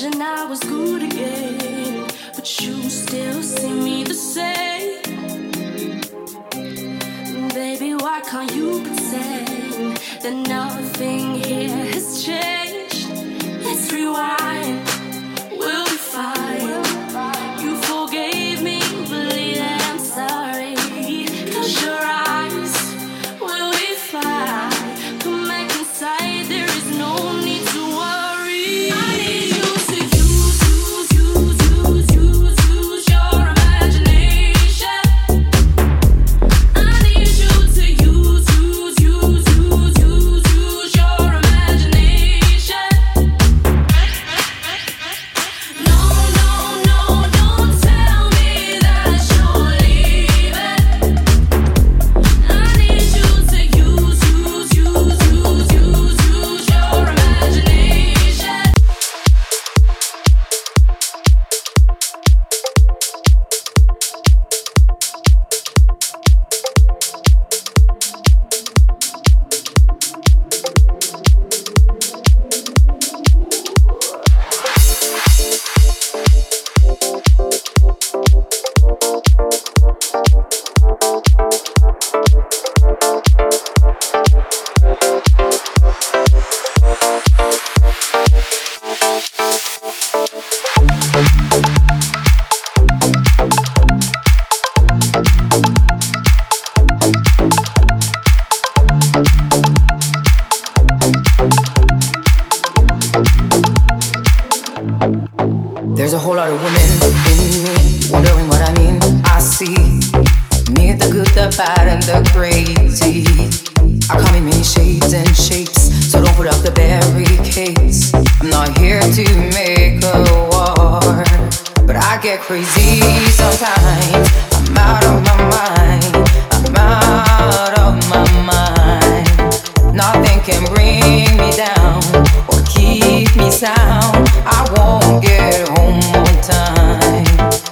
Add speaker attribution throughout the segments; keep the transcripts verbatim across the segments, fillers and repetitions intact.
Speaker 1: Imagine I was good again, but you still see me the same. Baby, why can't you pretend that nothing here has changed? Let's rewind, we'll be fine. You forgave me, believe that I'm sorry. Close your eyes, we'll be fine. Come back inside, there is no need to worry. I need you to use, use, use, use, use, use your imagination. I need you to use, use, use, use, use, use your imagination. No, no, no, don't tell me that you're leaving. I need you to use, use, use, use, use, use your imagination.
Speaker 2: There's a whole lot of women in me, wondering what I mean. I see me, the good, the bad, and the crazy. I come in many shades and shapes, so don't put up the barricades. I'm not here to make a war, but I get crazy sometimes. I'm out of my mind, I'm out of my mind. Nothing can bring me down or keep me sound. I won't get home on time.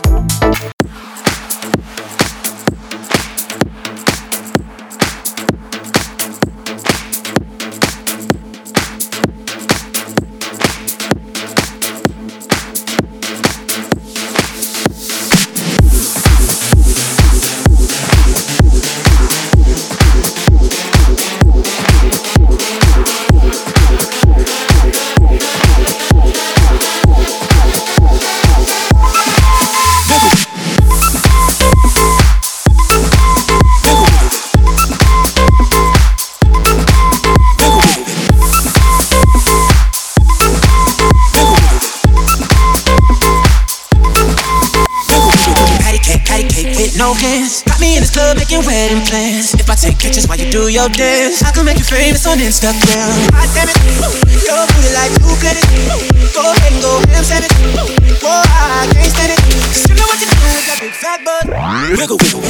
Speaker 3: No hands, got me in this club making wedding plans. If I take pictures while you do your dance, I can make you famous on Instagram. God damn it, your booty like two planets. Go ahead and go ham sandwich. Whoa, I can't stand it. 'Cause you know what you do with that big fat butt. Wiggle, wiggle,